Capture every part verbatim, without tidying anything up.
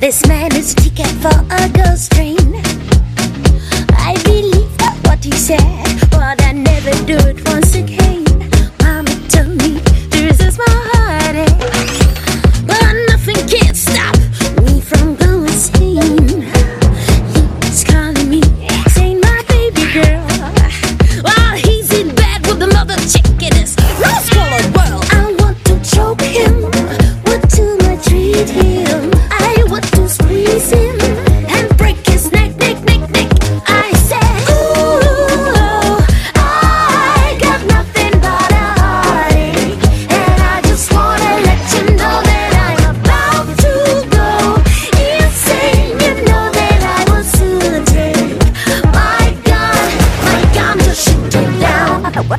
This man is a ticket for a ghost train. I believe what he said, but I never do it once again. Mama told me this is my heartache, but nothing can stop me from going insane. He's calling me, saying my baby girl, while he's in bed with another chick in his rose-colored world. I want to choke him, but too much treat him. I want to squeeze him and break his neck, neck, neck, neck. I said, ooh, I got nothing but a heartache, and I just wanna let you know that I'm about to go insane. You know that I will soon take my gun, my gun to shoot him down.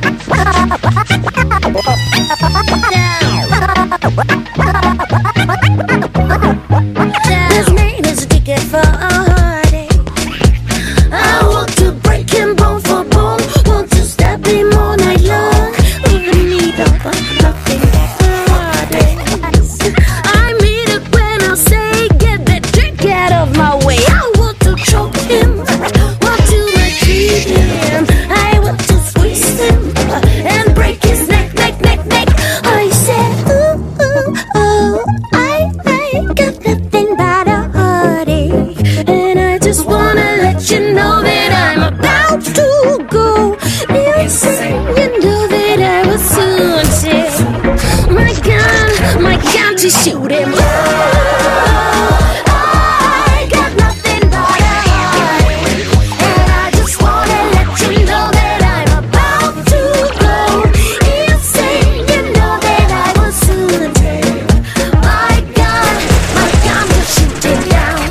This man is a ticket for a heartache. I want to break him bone for bone, want to stab him all night long. Even need of nothing but heartaches. I mean it when I say get that drink out of my way. I want to choke him, want to maltreat him. I want to squeeze him and break his neck, neck, neck, neck. I said, ooh, ooh, oh, I, I got nothing but a heartache, and I just wanna let you know that I'm about to go insane. You know that I will soon take my gun, my gun to shoot him. I got nothing but a heartache, and I just wanna let you know that I'm about to go insane. You know that I will soon take my gun, my gun to shoot him down.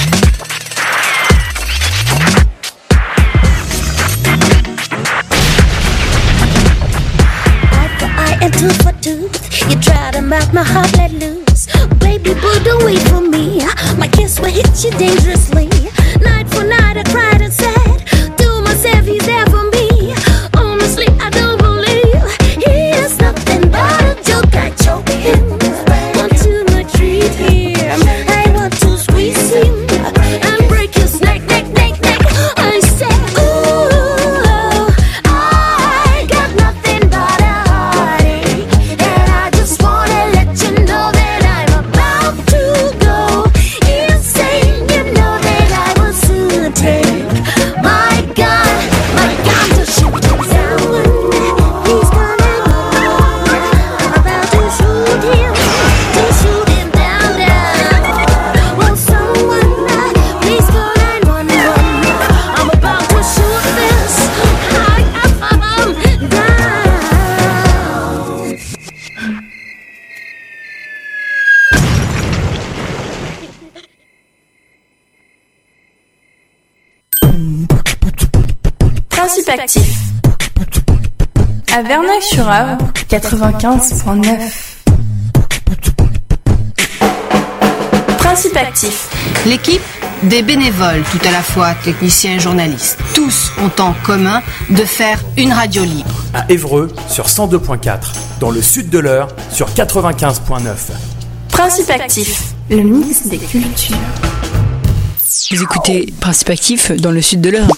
Eye for eye and tooth for tooth, you try to melt my heart, let loose. Baby boy, don't wait for me. My kiss will hit you dangerously. Night for night I cried and said to myself, he's there for me. Honestly, I don't believe he is nothing but a joke. I choke him, want to maltreat him. I want to squeeze him and break his neck, neck, neck, neck. I said, ooh, I got nothing but a heartache, and I just wanna let you know that I'm about to go insane. You know that I will soon take my gun, my gun to shoot him down. He's gonna go, I'm about to shoot him, to shoot him down, down. Will someone please call nine one one? I'm about to shoot this I am down. Principe actif. À Verneuil-sur-Avre, quatre-vingt-quinze virgule neuf. Principe actif. L'équipe, des bénévoles tout à la fois, techniciens et journalistes. Tous ont en commun de faire une radio libre. À Évreux sur cent deux virgule quatre, dans le sud de l'Eure sur quatre-vingt-quinze virgule neuf. Principe actif. Le mix des cultures. Vous écoutez Principe actif dans le sud de l'Eure.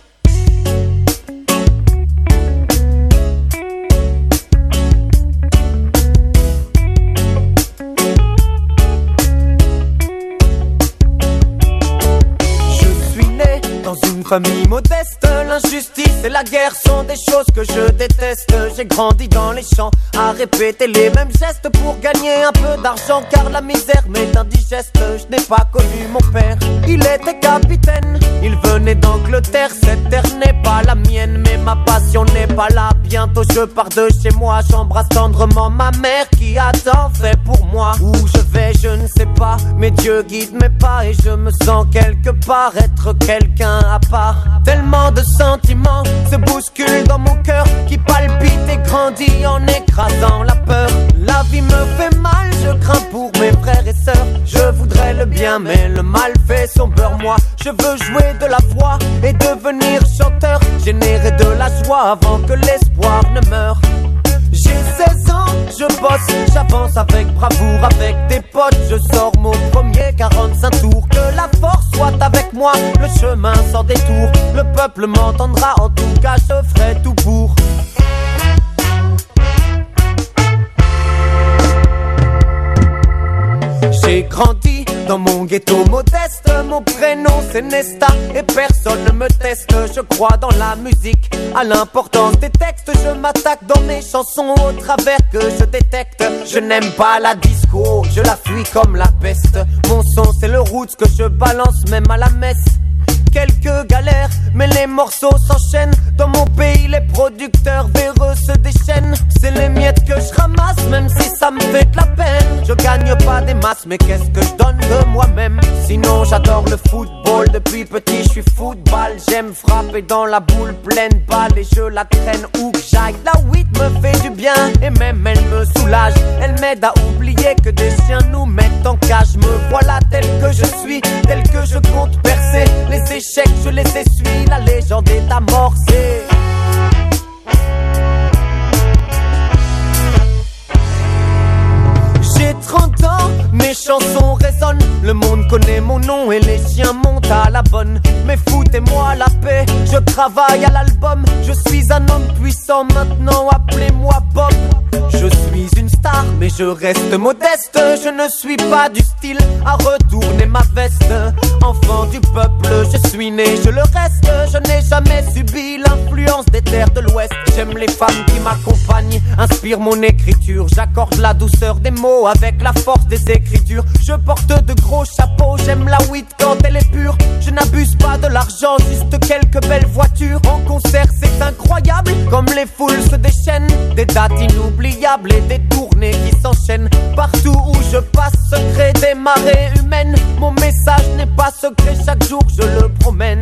Famille modeste, l'injustice et la guerre sont des choses que je déteste. J'ai grandi dans les champs à répéter les mêmes gestes pour gagner un peu d'argent, car la misère m'est indigeste. Je n'ai pas connu mon père, il était capitaine, il venait d'Angleterre. Cette terre n'est pas la mienne, mais ma passion n'est pas là. Bientôt je pars de chez moi, j'embrasse tendrement ma mère qui a tant fait pour moi. Où je vais je ne sais pas, mais Dieu guide mes pas et je me sens quelque part être quelqu'un à part. Tellement de sentiments se bousculent dans mon cœur qui palpite et grandit en écrasant la peur. La vie me fait mal, je crains pour mes frères et sœurs. Je voudrais le bien mais le mal fait son beurre. Moi je veux jouer de la voix et devenir chanteur, générer de la joie avant que l'espoir ne meure. J'ai seize ans Je bosse, j'avance avec bravoure, avec des potes. Je sors mon premier quarante-cinq tours. Que la force soit avec moi, le chemin sans détour. Le peuple m'entendra, en tout cas je ferai tout pour. J'ai grandi dans mon ghetto modeste. Mon prénom c'est Nesta et personne ne me teste. Je crois dans la musique, à l'importance des textes. Je m'attaque dans mes chansons au travers que je détecte. Je n'aime pas la disco, je la fuis comme la peste. Mon son c'est le roots que je balance même à la messe. Quelques galères, mais les morceaux s'enchaînent. Dans mon pays, les producteurs véreux se déchaînent. C'est les miettes que je ramasse, même si ça me fait de la peine. Je gagne pas des masses, mais qu'est-ce que je donne de moi-même? Sinon, j'adore le football. Depuis petit, je suis football. J'aime frapper dans la boule pleine balle et je la traîne où que j'aille. La weed me fait du bien et même elle me soulage. Elle m'aide à oublier que des chiens nous mettent en cage. Me voilà tel que je suis, tel que je compte percer. Les échecs, je les essuie, la légende est amorcée. J'ai trente ans, mes chansons résonnent. Le monde connaît mon nom et les chiens montent à la bonne. Mais foutez-moi la paix, je travaille à l'album. Je suis un homme puissant maintenant, appelez-moi Bob. Je suis une star, mais je reste modeste. Je ne suis pas du style à retourner ma veste. Enfant du peuple, je suis né, je le reste. Je n'ai jamais subi l'influence des terres de l'Ouest. J'aime les femmes qui m'accompagnent, inspirent mon écriture. J'accorde la douceur des mots avec la force des écritures. Je porte de gros chapeaux, j'aime la weed quand elle est pure. Je n'abuse pas de l'argent, juste quelques belles voitures. En concert c'est incroyable, comme les foules se déchaînent. Des dates inoubliables et des tournées qui s'enchaînent. Partout où je passe se créent des marées humaines. Mon message n'est pas secret, chaque jour je le promène.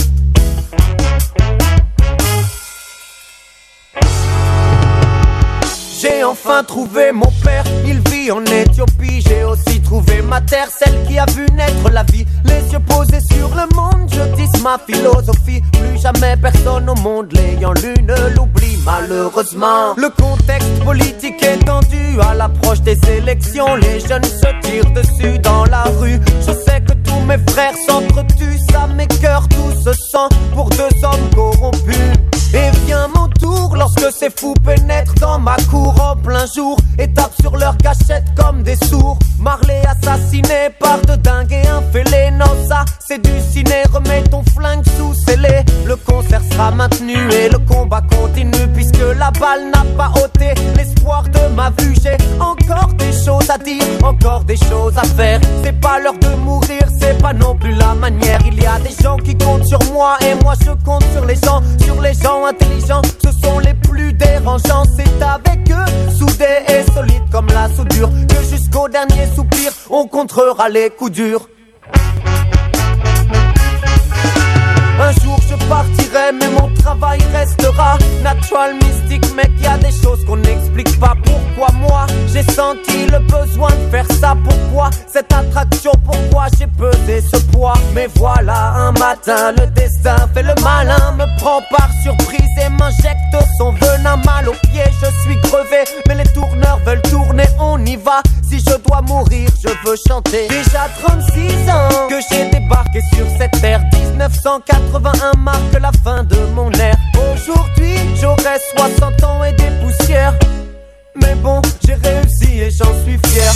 J'ai enfin trouvé mon père, il vit en Éthiopie. J'ai aussi trouvé ma terre, celle qui a vu naître la vie. Les yeux posés sur le monde, je dis ma philosophie. Plus jamais personne au monde l'ayant lu ne l'oublie malheureusement. Le contexte politique est tendu à l'approche des élections. Les jeunes se tirent dessus dans la rue. Je sais que tous mes frères s'entretuent, ça m'écœure tout ce sang pour deux hommes corrompus. Et vient mon tour lorsque ces fous pénètrent dans ma cour en plein jour et tapent sur leur cachette comme des sourds. Marley assassiné par de dingues et un fêlé. Non ça c'est du ciné, remets ton flingue sous scellé. Le concert sera maintenu et le combat continue, puisque la balle n'a pas ôté l'espoir de ma vue. J'ai encore des choses à dire, encore des choses à faire. C'est pas l'heure de mourir, c'est pas non plus la manière. Il y a des gens qui comptent sur moi et moi je compte sur les gens, sur les gens intelligents, ce sont les plus dérangeants. C'est avec eux, soudés et solides comme la soudure, que jusqu'au dernier soupir, on contrera les coups durs. Un jour je partirai, mais mon travail restera natural, mystique, mec, y a des choses qu'on n'explique pas. Pourquoi moi, j'ai senti le besoin de faire ça? Pourquoi cette attraction? Pourquoi j'ai pesé ce poids? Mais voilà, un matin, le destin fait le malin, me prend par surprise et m'injecte son venin. Mal aux pieds, je suis crevé, mais les tourneurs veulent tourner, on y va. Si je dois mourir, je veux chanter. Déjà trente-six ans que j'ai débarqué sur cette terre. Dix-neuf cent quatre-vingt-un marque la fin de mon ère. Aujourd'hui, j'aurai soixante ans et des poussières. Mais bon, j'ai réussi et j'en suis fier.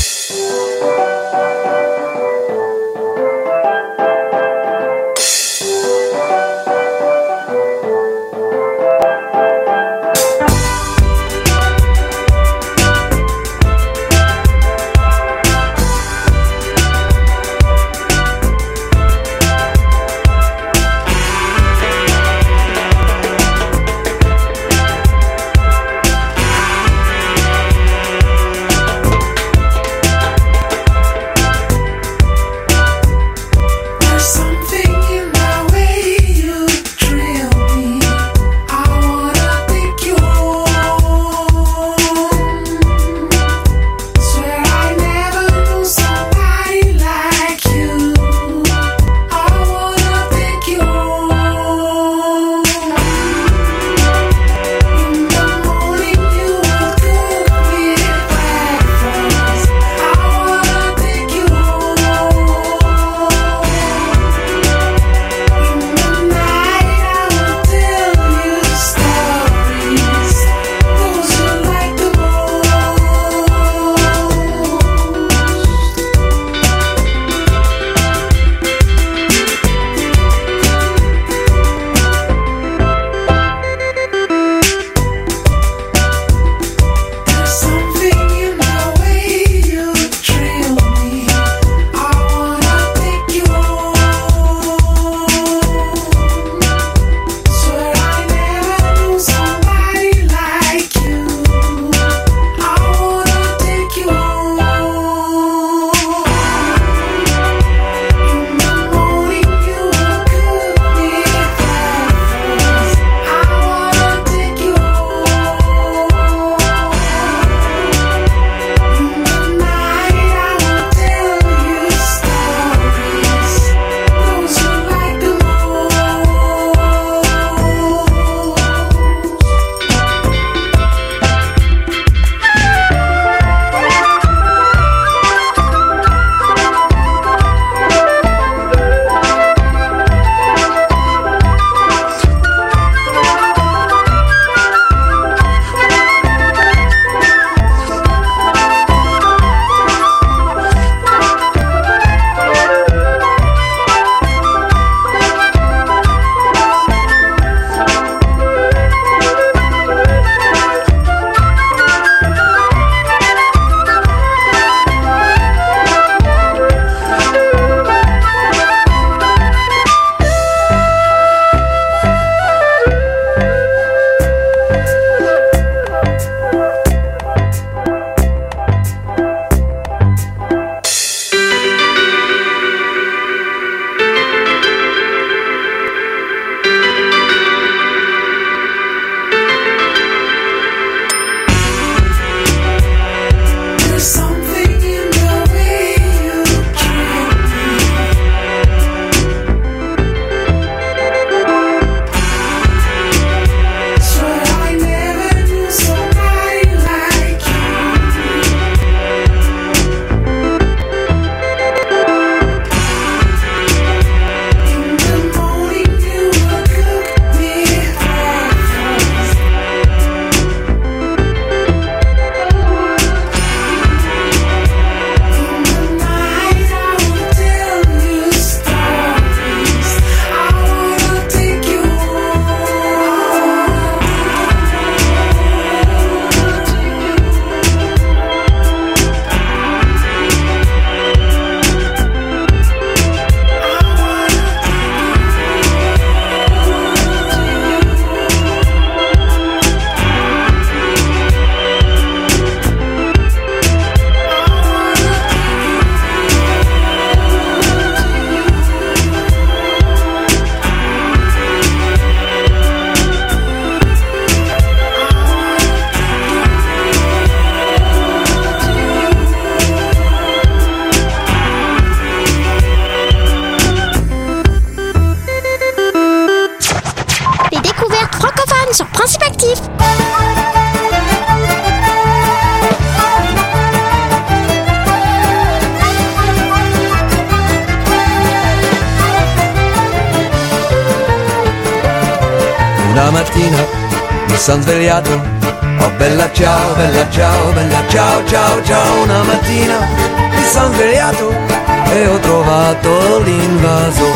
Una mattina mi son svegliato, oh bella ciao, bella ciao, bella ciao, ciao, ciao. Una mattina mi son svegliato e ho trovato l'invaso.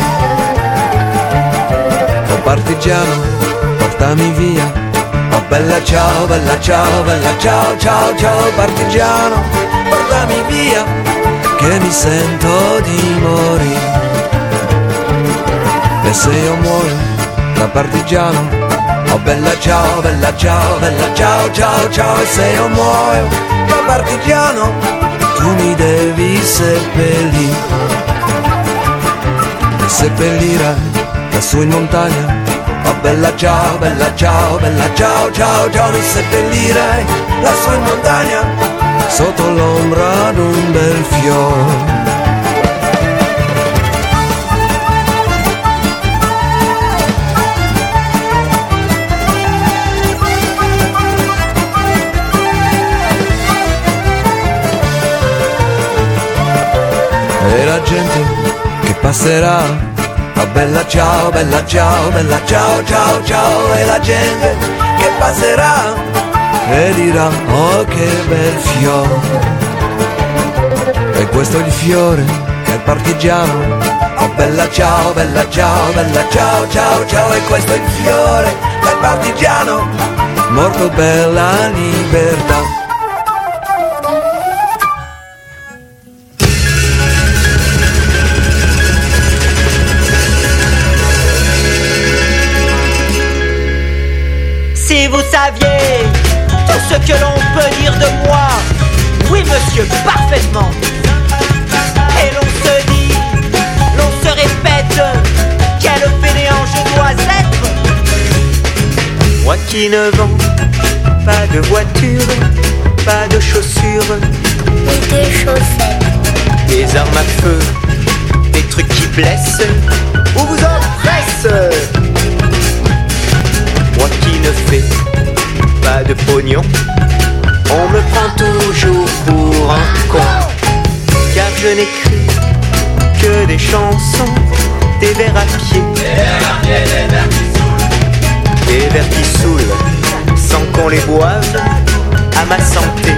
Oh partigiano, portami via, oh bella ciao, bella ciao, bella ciao, ciao, ciao. Partigiano, portami via, che mi sento di morire. E se io muoio da partigiano, oh bella ciao, bella ciao, bella ciao, ciao, ciao. E se io muoio da partigiano, tu mi devi seppellire. E seppellire lassù in montagna, oh bella ciao, bella ciao, bella ciao, ciao, ciao. Mi seppellire lassù in montagna, sotto l'ombra d'un bel fiore. E la gente che passerà, oh bella ciao, bella ciao, bella ciao, ciao, ciao. E la gente che passerà e dirà, oh che bel fiore. E questo è il fiore che è il partigiano, oh bella ciao, bella ciao, bella ciao, ciao, ciao. E questo è il fiore del partigiano, morto per la libertà. Si vous saviez tout ce que l'on peut dire de moi, oui monsieur, parfaitement. Et l'on se dit, l'on se répète, quel fainéant je dois être. Moi qui ne vends pas de voiture, pas de chaussures, Et des chaussettes. des armes à feu, des trucs qui blessent ou vous oppressent. Moi qui ne fais pas de pognon, on me prend toujours pour un con. Car je n'écris que des chansons, des vers à pied, des vers qui saoulent, sans qu'on les boive, à ma santé.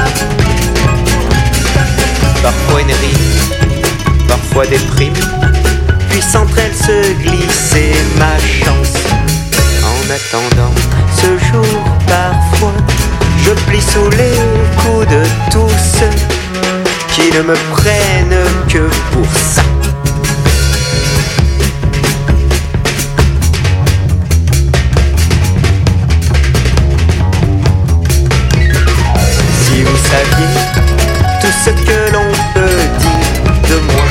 Parfois une rime, parfois des primes, puissent entre elles se glisser ma chance. En attendant ce jour, parfois, je plie sous les coups de tous ceux qui ne me prennent que pour ça. Si vous saviez tout ce que l'on peut dire de moi,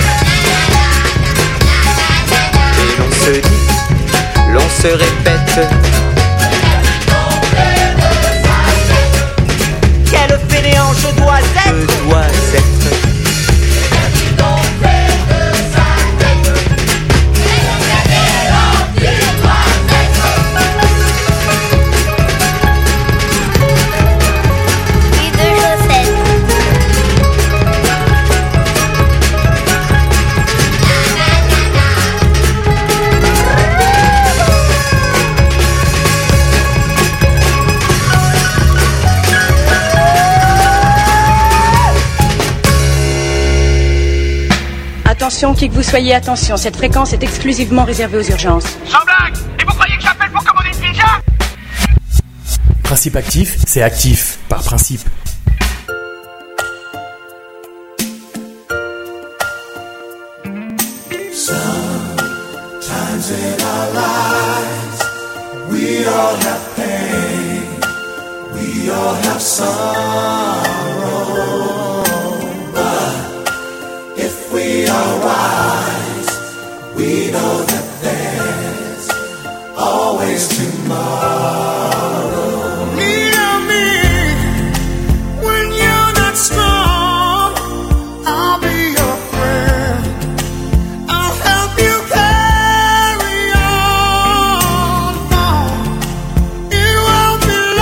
et l'on se dit, l'on se répète, quel fainéant je dois être, je dois être. Attention, qui que vous soyez, attention, cette fréquence est exclusivement réservée aux urgences. Sans blague! Et vous croyez que j'appelle pour commander une pizza? Principe actif, c'est actif, par principe. Sometimes in our lives, we all have pain, we all have sorrow. We are wise, we know that there's always tomorrow. Lean on me when you're not strong, I'll be your friend, I'll help you carry on. No, it won't be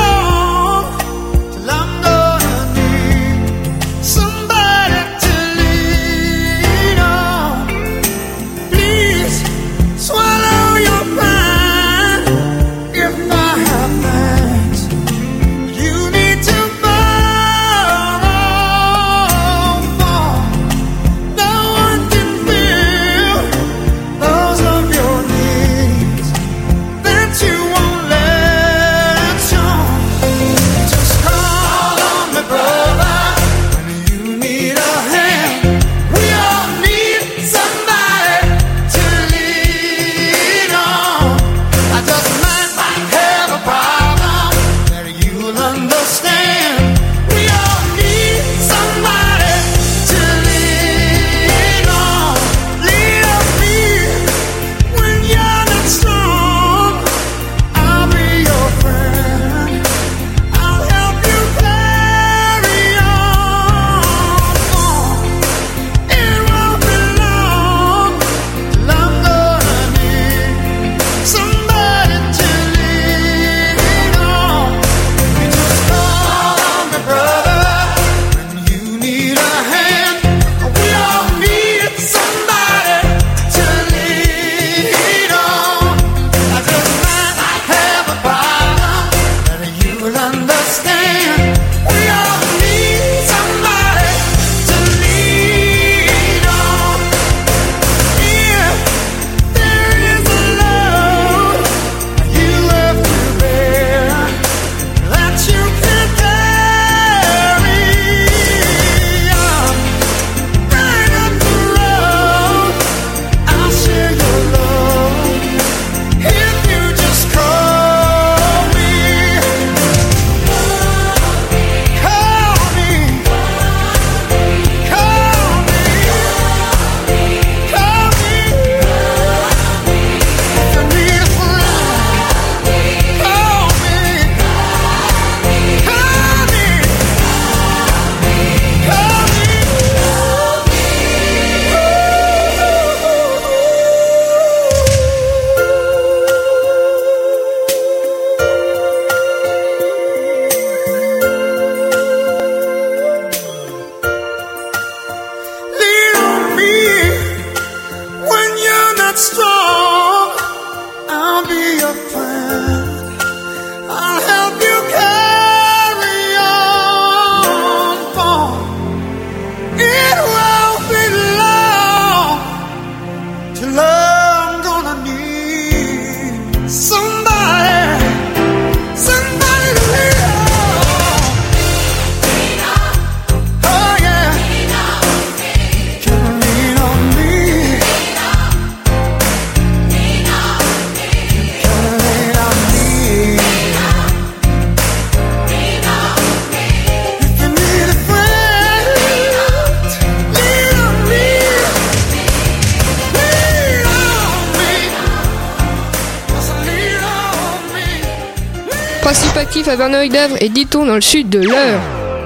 Principe actif à Verneuil-d'Avre et Diton dans le sud de l'Eure.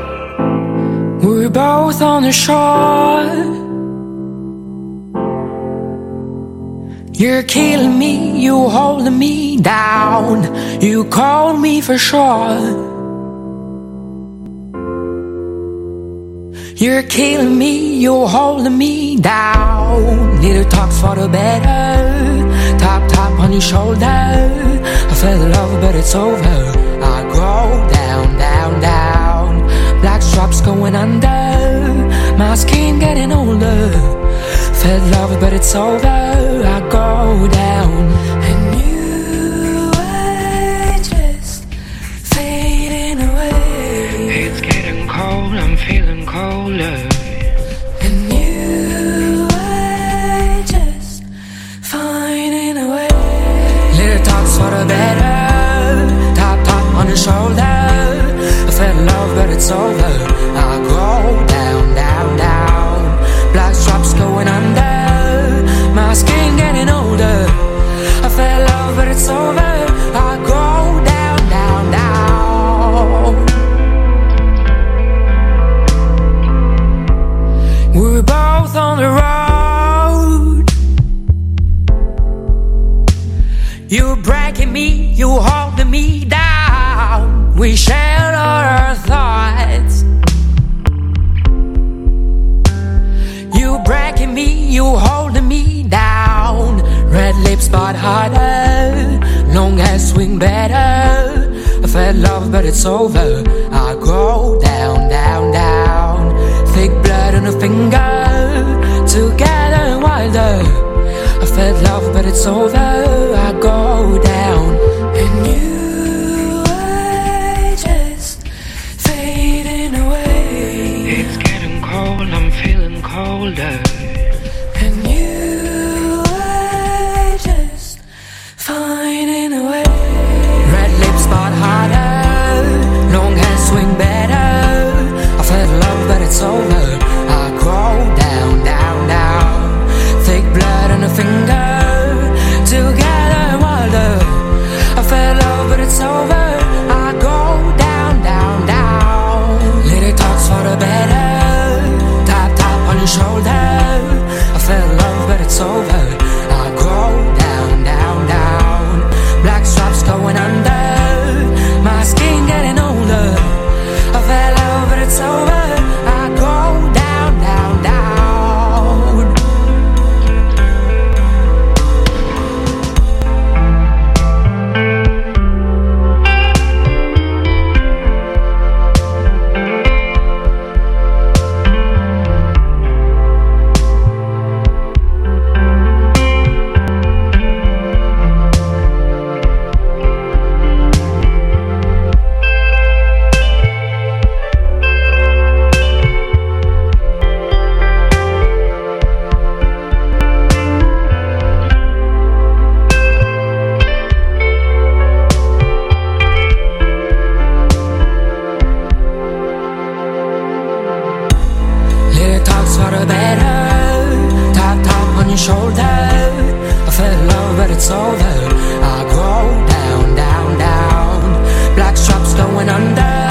We're both on the shore. You're killing me, you holding me down. You called me for sure. You're killing me, you're holding me down. Little talks for the better. Tap, tap on your shoulder. I feel the love, but it's over. I go down, down, down. Black straps going under. My skin getting older. Felt love, but it's over. I go down. And you are just fading away. It's getting cold, I'm feeling colder. And you are just finding a way. Little talks for the better. Tap, tap on the shoulder. I felt love, but it's over. I go down, down, down. Black straps going under. My skin getting older. I felt love, but it's over. I go down, down, down. We're both on the road. You're breaking me, you're holding me down. We share all our thoughts. You breaking me, you holding me down. Red lips but harder. Long hair swing better. I felt love but it's over. I go down, down, down. Thick blood on a finger. Together and wilder. I felt love but it's over. I go down. And you are just fading away. It's getting cold, I'm feeling colder. And you are just finding a way. Red lips but harder. Long hair swing better. I felt love but it's over. I go down, down, down. Thick blood on a finger. Together shoulder. I fell in love, but it's over. I go down, down, down. Black straps going under.